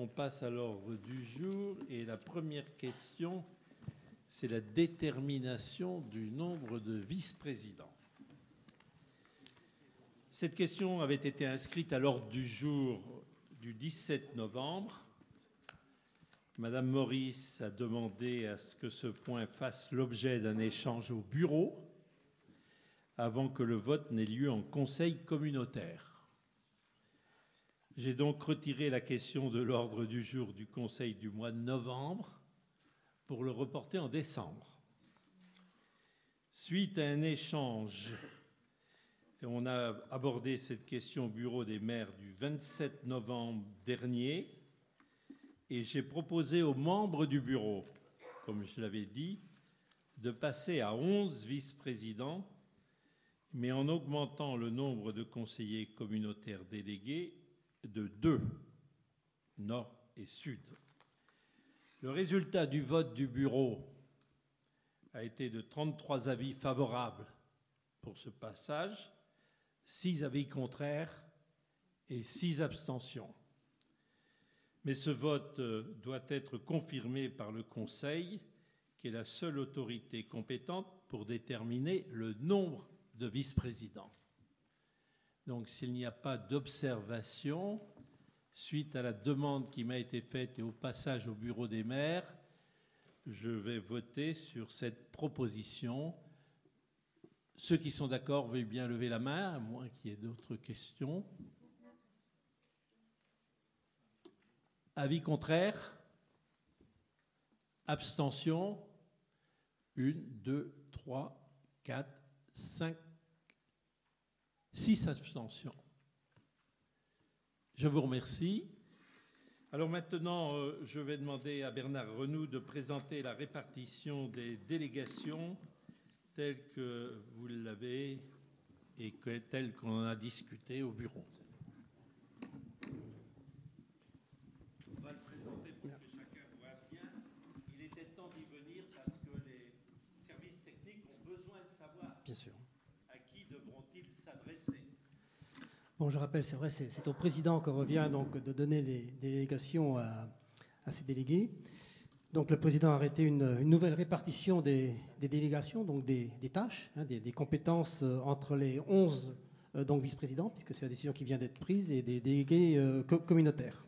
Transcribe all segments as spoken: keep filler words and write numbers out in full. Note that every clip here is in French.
on passe à l'ordre du jour. Et la première question, c'est la détermination du nombre de vice-présidents. Cette question avait été inscrite à l'ordre du jour du dix-sept novembre. Madame Maurice a demandé à ce que ce point fasse l'objet d'un échange au bureau avant que le vote n'ait lieu en conseil communautaire. J'ai donc retiré la question de l'ordre du jour du conseil du mois de novembre pour le reporter en décembre. Suite à un échange, on a abordé cette question au bureau des maires du vingt-sept novembre dernier et j'ai proposé aux membres du bureau, comme je l'avais dit, de passer à onze vice-présidents, mais en augmentant le nombre de conseillers communautaires délégués de deux, nord et sud. Le résultat du vote du bureau a été de trente-trois avis favorables pour ce passage, six avis contraires et six abstentions. Mais ce vote doit être confirmé par le Conseil, qui est la seule autorité compétente pour déterminer le nombre de vice-présidents. Donc, s'il n'y a pas d'observation, suite à la demande qui m'a été faite et au passage au bureau des maires, je vais voter sur cette proposition. Ceux qui sont d'accord, veuillent bien lever la main, à moins qu'il y ait d'autres questions. Avis contraire? Abstention? Une, deux, trois, quatre, cinq, six abstentions. Je vous remercie. Alors maintenant, euh, je vais demander à Bernard Renoux de présenter la répartition des délégations telle que vous l'avez et que, telle qu'on en a discuté au bureau. On va le présenter pour que chacun voit bien. Il était temps d'y venir parce que les services techniques ont besoin de savoir bien sûr. À qui devront-ils s'adresser. Bon, je rappelle, c'est vrai, c'est, c'est au président qu'on revient donc de donner les délégations à, à ses délégués. Donc le président a arrêté une, une nouvelle répartition des, des délégations, donc des, des tâches, hein, des, des compétences euh, entre les onze euh, donc vice-présidents, puisque c'est la décision qui vient d'être prise, et des délégués euh, co- communautaires.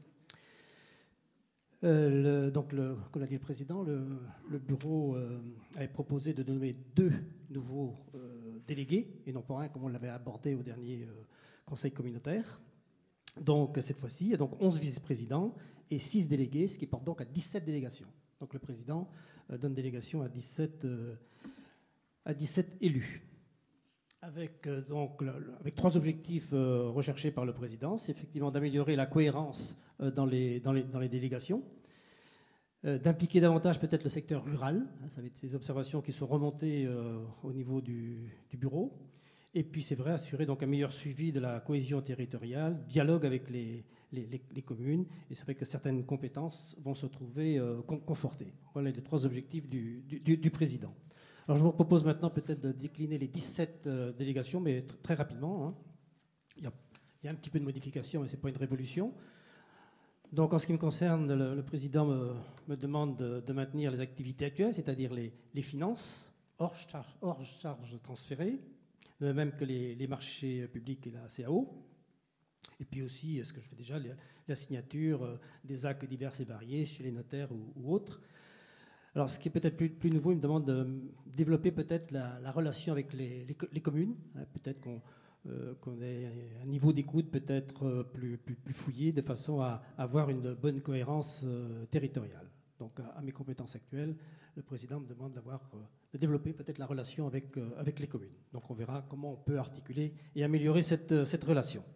Euh, le, donc, le, comme l'a dit le président, le, le bureau euh, avait proposé de nommer deux nouveaux euh, délégués, et non pas un, comme on l'avait abordé au dernier euh, conseil communautaire. Donc cette fois-ci, il y a donc onze vice-présidents et six délégués, ce qui porte donc à dix-sept délégations. Donc le président euh, donne délégation à dix-sept, euh, à dix-sept élus. Avec, euh, donc, le, avec trois objectifs euh, recherchés par le président. C'est effectivement d'améliorer la cohérence euh, dans, les, dans, les, dans les délégations, euh, d'impliquer davantage peut-être le secteur rural. Hein, ça va être ces observations qui sont remontées euh, au niveau du, du bureau. Et puis c'est vrai, assurer donc un meilleur suivi de la cohésion territoriale, dialogue avec les, les, les, les communes. Et c'est vrai que certaines compétences vont se trouver euh, confortées. Voilà les trois objectifs du, du, du président. Alors je vous propose maintenant peut-être de décliner les dix-sept euh, délégations, mais t- très rapidement. Hein. Il y a, il y a un petit peu de modification, mais ce n'est pas une révolution. Donc en ce qui me concerne, le, le président me, me demande de, de maintenir les activités actuelles, c'est-à-dire les, les finances hors charges hors charge transférées, de même que les, les marchés publics et la C A O. Et puis aussi, ce que je fais déjà, la signature des actes divers et variés chez les notaires ou, ou autres. Alors, ce qui est peut-être plus, plus nouveau, il me demande de développer peut-être la, la relation avec les, les, les communes. Hein, peut-être qu'on, euh, qu'on ait un niveau d'écoute peut-être plus, plus, plus fouillé, de façon à avoir une bonne cohérence euh, territoriale. Donc, à, à mes compétences actuelles, le président me demande d'avoir, euh, de développer peut-être la relation avec, euh, avec les communes. Donc, on verra comment on peut articuler et améliorer cette, cette relation.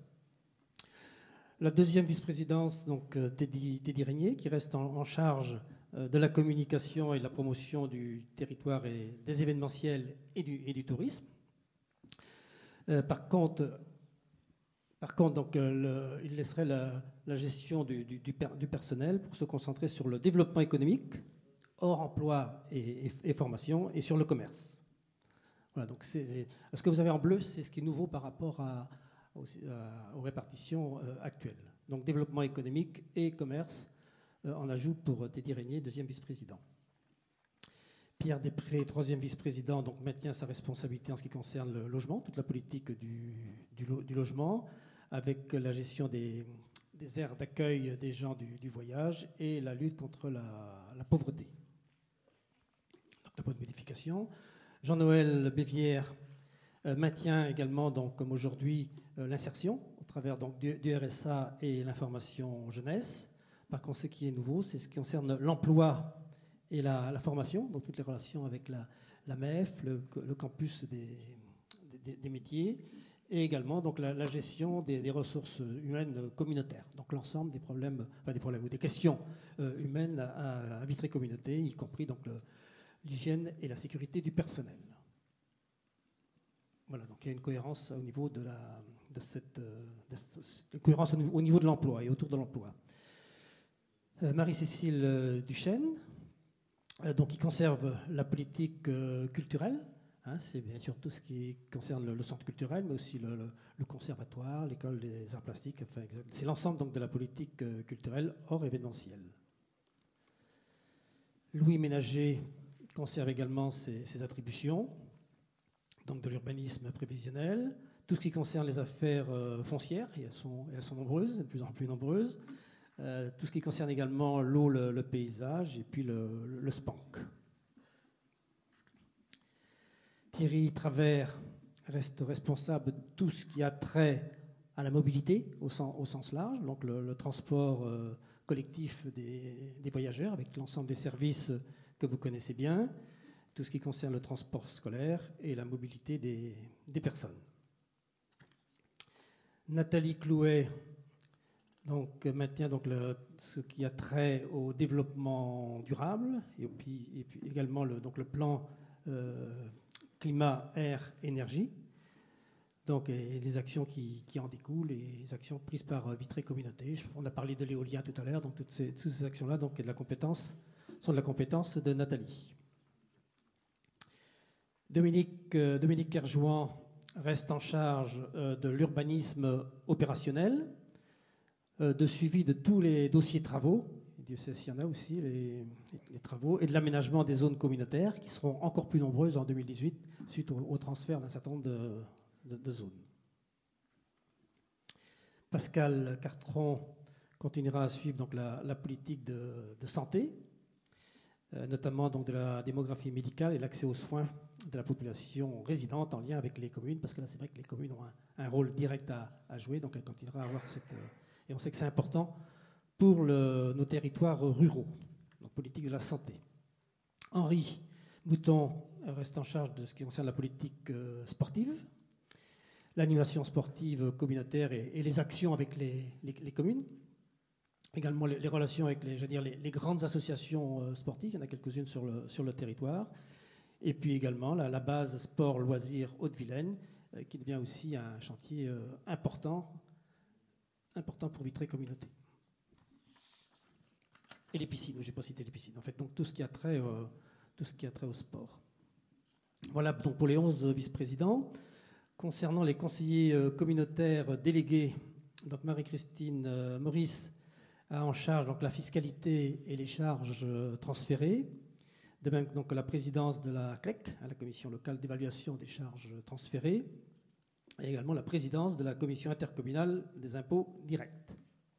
La deuxième vice-présidence, donc euh, Teddy, Teddy Régnier, qui reste en, en charge euh, de la communication et de la promotion du territoire et des événementiels et du, et du tourisme. Euh, par contre, par contre donc, euh, le, il laisserait la, la gestion du, du, du, per, du personnel pour se concentrer sur le développement économique, hors emploi et, et, et formation, et sur le commerce. Voilà, donc c'est, ce que vous avez en bleu, c'est ce qui est nouveau par rapport à, aux, à, aux répartitions euh, actuelles. Donc développement économique et commerce euh, en ajout pour Teddy Régnier, deuxième vice-président. Pierre Després, troisième vice-président, donc maintient sa responsabilité en ce qui concerne le logement, toute la politique du, du, lo, du logement, avec la gestion des, des aires d'accueil des gens du, du voyage et la lutte contre la, la pauvreté. Donc, la bonne modification. Jean-Noël Bévière euh, maintient également, donc, comme aujourd'hui, euh, l'insertion au travers donc, du, du R S A et l'information jeunesse. Par contre, ce qui est nouveau, c'est ce qui concerne l'emploi et la, la formation, donc toutes les relations avec la, la M E F, le, le campus des, des, des métiers, et également donc, la, la gestion des, des ressources humaines communautaires. Donc l'ensemble des problèmes, enfin des problèmes ou des questions euh, humaines à, à Vitré Communauté, y compris donc l'hygiène et la sécurité du personnel. Voilà, donc il y a une cohérence au niveau de la, de cette, de cette une cohérence au niveau, au niveau de l'emploi et autour de l'emploi. Euh, Marie-Cécile euh, Duchesne. Donc, il conserve la politique euh, culturelle, hein, c'est bien sûr tout ce qui concerne le, le centre culturel, mais aussi le, le, le conservatoire, l'école des arts plastiques, enfin, c'est l'ensemble donc, de la politique euh, culturelle hors événementielle. Louis Ménager conserve également ses, ses attributions, donc de l'urbanisme prévisionnel, tout ce qui concerne les affaires euh, foncières, et elles sont, elles sont nombreuses, de plus en plus nombreuses. Euh, tout ce qui concerne également l'eau, le, le paysage et puis le, le, le SPANC. Thierry Travers reste responsable de tout ce qui a trait à la mobilité au sens, au sens large, donc le, le transport euh, collectif des, des voyageurs avec l'ensemble des services que vous connaissez bien, tout ce qui concerne le transport scolaire et la mobilité des, des personnes. Nathalie Clouet Donc, maintient donc le, ce qui a trait au développement durable et puis, et puis également le, donc le plan euh, climat, air, énergie. Donc, et les actions qui, qui en découlent et les actions prises par Vitré Communauté. On a parlé de l'éolien tout à l'heure, donc toutes ces, toutes ces actions-là donc, de la compétence, sont de la compétence de Nathalie. Dominique, euh, Dominique Kerjouan reste en charge euh, de l'urbanisme opérationnel, de suivi de tous les dossiers travaux, Dieu sait s'il y en a aussi, les, les travaux, et de l'aménagement des zones communautaires qui seront encore plus nombreuses en deux mille dix-huit suite au, au transfert d'un certain nombre de, de, de zones. Pascal Cartron continuera à suivre donc, la, la politique de, de santé, euh, notamment donc, de la démographie médicale et l'accès aux soins de la population résidente en lien avec les communes, parce que là c'est vrai que les communes ont un, un rôle direct à, à jouer, donc elle continuera à avoir cette... Et on sait que c'est important pour le, nos territoires ruraux, donc politique de la santé. Henri Mouton reste en charge de ce qui concerne la politique euh, sportive, l'animation sportive communautaire et, et les actions avec les, les, les communes. Également les, les relations avec les, je veux dire, les, les grandes associations euh, sportives, il y en a quelques-unes sur le, sur le territoire. Et puis également la, la base sport loisirs Haute-Vilaine, euh, qui devient aussi un chantier euh, important important pour Vitré Communauté. Et les piscines, je n'ai pas cité les piscines. En fait, donc tout ce qui a trait, euh, tout ce qui a trait au sport. Voilà donc pour les onze vice-présidents. Concernant les conseillers euh, communautaires délégués, donc Marie-Christine euh, Maurice a en charge donc la fiscalité et les charges euh, transférées. De même donc la présidence de la C L E C, la commission locale d'évaluation des charges transférées. Et également la présidence de la commission intercommunale des impôts directs.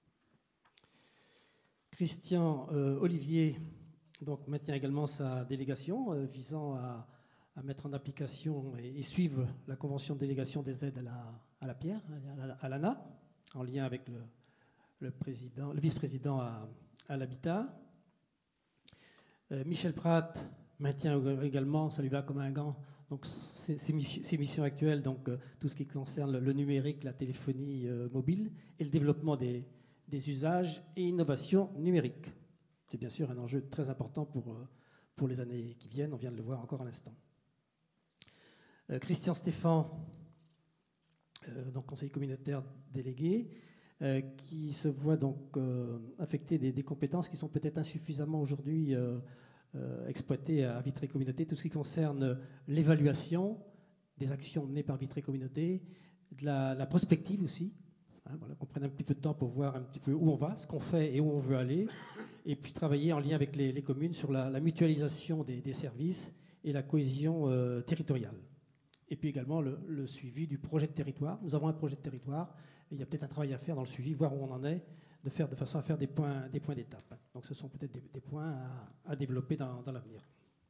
Christian euh, Olivier donc, maintient également sa délégation euh, visant à, à mettre en application et, et suivre la convention de délégation des aides à la, à la pierre, à l'A N A, en lien avec le, le, président, le vice-président à, à l'habitat. Euh, Michel Pratt maintient également, ça lui va comme un gant, donc ces, ces, missions, ces missions actuelles, donc euh, tout ce qui concerne le numérique, la téléphonie euh, mobile et le développement des, des usages et innovations numériques. C'est bien sûr un enjeu très important pour, euh, pour les années qui viennent, on vient de le voir encore à l'instant. Euh, Christian Stéphan, euh, donc conseiller communautaire délégué, euh, qui se voit donc euh, affecter des, des compétences qui sont peut-être insuffisamment aujourd'hui euh, Euh, exploité à Vitré Communauté, tout ce qui concerne l'évaluation des actions menées par Vitré Communauté, de la, la prospective aussi, Hein, voilà, qu'on prenne un petit peu de temps pour voir un petit peu où on va, ce qu'on fait et où on veut aller, et puis travailler en lien avec les, les communes sur la, la mutualisation des, des services et la cohésion euh, territoriale. Et puis également le, le suivi du projet de territoire. Nous avons un projet de territoire, et il y a peut-être un travail à faire dans le suivi, voir où on en est, de, faire, de façon à faire des points, des points d'étape. Donc ce sont peut-être des, des points à, à développer dans, dans l'avenir.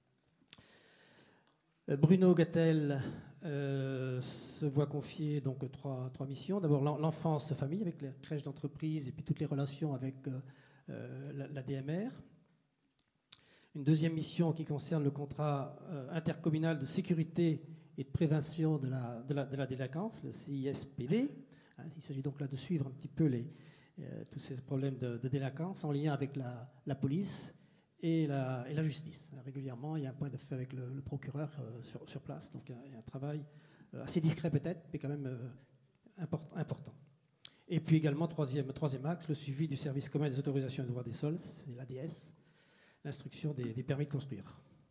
Bruno Gattel euh, se voit confier donc trois, trois missions. D'abord l'enfance famille avec les crèches d'entreprise et puis toutes les relations avec euh, la, la D M R. Une deuxième mission qui concerne le contrat euh, intercommunal de sécurité et de prévention de la, de la, de la délinquance, le C I S P D. Hein, il s'agit donc là de suivre un petit peu les, euh, tous ces problèmes de, de délinquance en lien avec la, la police et la, et la justice. Régulièrement, il y a un point de fait avec le, le procureur euh, sur, sur place, donc il y a un travail euh, assez discret peut-être, mais quand même euh, import, important. Et puis également, troisième, troisième axe, le suivi du service commun des autorisations et droits des sols, c'est l'A D S, l'instruction des, des permis de construire.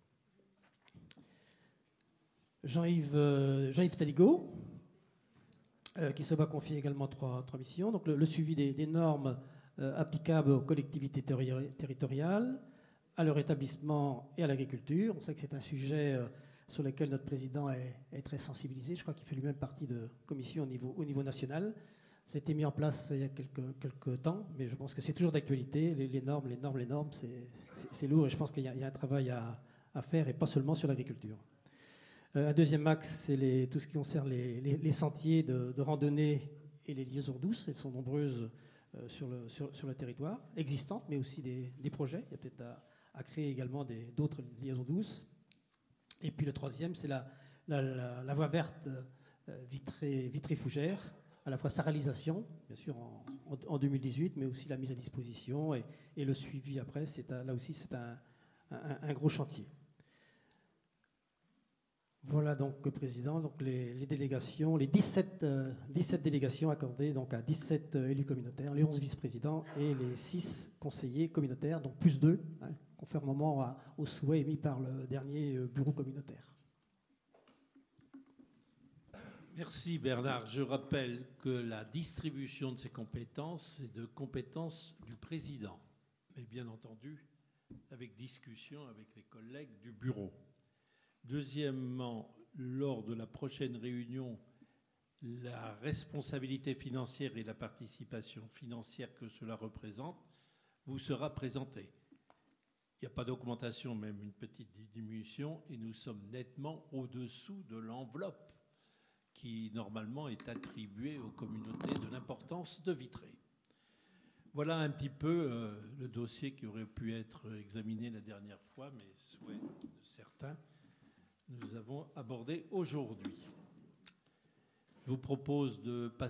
Jean-Yves, euh, Jean-Yves Taligo, euh, qui se va confier également trois, trois missions. Donc le, le suivi des, des normes euh, applicables aux collectivités terri- territoriales, à leur établissement et à l'agriculture. On sait que c'est un sujet euh, sur lequel notre président est, est très sensibilisé. Je crois qu'il fait lui-même partie de commission au niveau, au niveau national. Ça a été mis en place il y a quelques, quelques temps, mais je pense que c'est toujours d'actualité. Les, les normes, les normes, les normes, c'est, c'est, c'est lourd et je pense qu'il y a, il y a un travail à, à faire et pas seulement sur l'agriculture. Euh, un deuxième axe, c'est les, tout ce qui concerne les, les, les sentiers de, de randonnée et les liaisons douces. Elles sont nombreuses euh, sur, le, sur, sur le territoire, existantes, mais aussi des, des projets. Il y a peut-être à, à créer également des, d'autres liaisons douces. Et puis le troisième, c'est la, la, la, la voie verte euh, Vitré, Vitré-Fougères, à la fois sa réalisation, bien sûr en, en, en deux mille dix-huit, mais aussi la mise à disposition et, et le suivi après. C'est un, là aussi, c'est un, un, un gros chantier. Voilà donc, Président, donc les, les délégations, les dix-sept, euh, dix-sept délégations accordées donc à dix-sept euh, élus communautaires, les onze vice-présidents et les six conseillers communautaires, donc plus deux, hein, conformément à, au souhait émis par le dernier euh, bureau communautaire. Merci Bernard. Je rappelle que la distribution de ces compétences est de compétences du président, mais bien entendu avec discussion avec les collègues du bureau. Deuxièmement, lors de la prochaine réunion, la responsabilité financière et la participation financière que cela représente vous sera présentée. Il n'y a pas d'augmentation, même une petite diminution, et nous sommes nettement au-dessous de l'enveloppe qui, normalement, est attribuée aux communautés de l'importance de Vitré. Voilà un petit peu euh, le dossier qui aurait pu être examiné la dernière fois, mais souhait de certains, nous avons abordé aujourd'hui. Je vous propose de passer